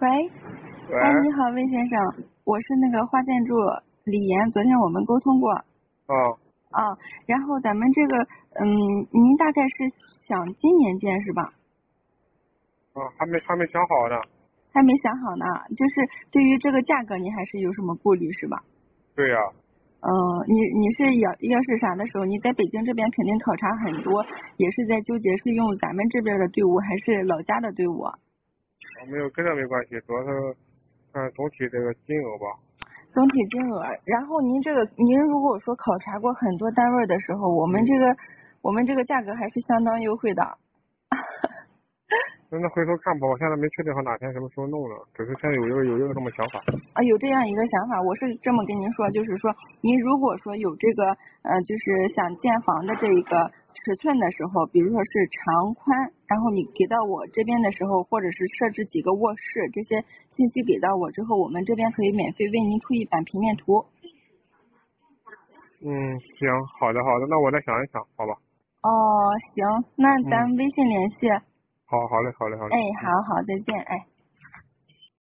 喂， 喂， 哎，你好，魏先生，我是那个花建筑李岩，昨天我们沟通过。 哦， 啊，然后咱们这个，您大概是想今年建是吧？ 还没想好呢。 还没想好呢，就是对于这个价格，你还是有什么顾虑是吧？ 对呀、 你是要是啥的时候，你在北京这边肯定考察很多，也是在纠结是用咱们这边的队伍还是老家的队伍。 没有跟这没关系，主要是看总体这个金额吧。 总体金额，然后您如果说考察过很多单位的时候，我们这个价格还是相当优惠的。 那回头看吧，我现在没确定好哪天什么时候弄呢，只是现在有一个这么想法。 啊，有这样一个想法，我是这么跟您说，就是说，您如果说有这个就是想建房的这一个尺寸的时候，比如说是长宽，然后你给到我这边的时候，或者是设置几个卧室，这些信息给到我之后，我们这边可以免费为您出一版平面图。 嗯，行，好的，那我再想一想，好吧。 哦，行，那咱嗯， 微信联系。 好嘞。 哎，好好，再见，哎。